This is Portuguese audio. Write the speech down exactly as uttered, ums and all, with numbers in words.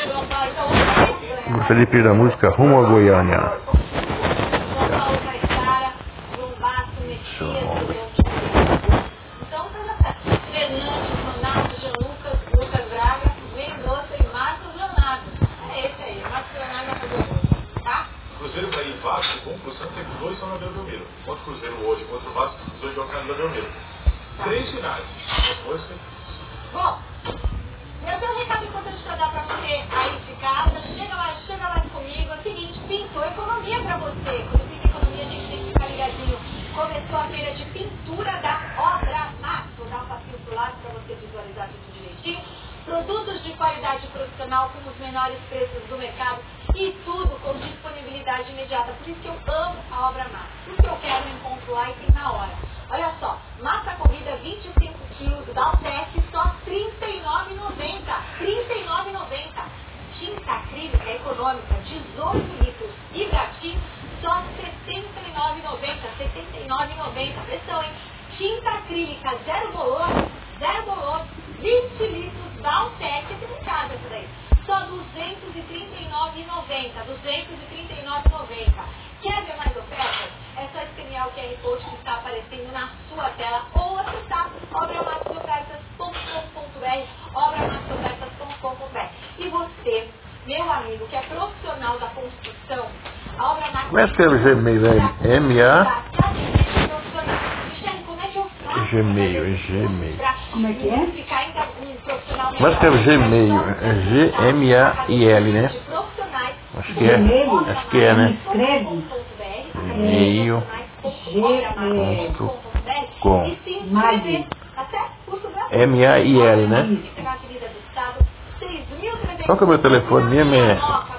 Gostaria de pedir a música Rumo a Goiânia. Cruzeiro Bahia e Vasco, com Cruzeiro teve dois só na Vila Belmiro. Outro Cruzeiro hoje, outro Vasco, os dois jogaram na Vila Belmiro. Três finais. Depois que... Bom, eu tenho um recado importante para dar para você aí de casa. Chega mais, chega mais comigo. É o seguinte, pintou economia para você. Quando pinta economia, a gente tem que ficar ligadinho. Começou a feira de pintura da Obra Max. Vou dar um passinho pro lado para você visualizar tudo direitinho. Produtos de qualidade profissional com os menores preços do mercado e tudo com disponibilidade imediata. Por isso que eu amo a Obra Max. Porque eu quero um encontro lá e tem na hora. Olha só, massa corrida vinte e cinco quilos da Altec, só trinta e nove reais e noventa centavos. trinta e nove reais e noventa centavos. Tinta acrílica econômica, dezoito litros. Hidratin, só setenta e nove reais e noventa centavos. setenta e nove reais e noventa centavos. Pressão, hein? Tinta acrílica, zero bolor, zero bolor, vinte litros da Altec. É delicado essa daí. Só duzentos e trinta e nove reais e noventa centavos. duzentos e trinta e nove reais e noventa centavos. Quer ver mais ofertas? É só escanear o Q R Code que está aparecendo na sua tela ou acessar obra max ofertas ponto com ponto br, obra max ofertas ponto com ponto br. E você, meu amigo, que é profissional da construção, a Obra Max... Como é que escreve Gmail? É M A... Como é que eu faço? Gmail, Gmail. Como é que é? Ficar ainda um profissional Como é que escreve Gmail? É G M A I L, né? Acho que é. Acho que é, né? Escreve Gmail ponto com. M A I L, né? Qual que é o meu telefone mesmo? É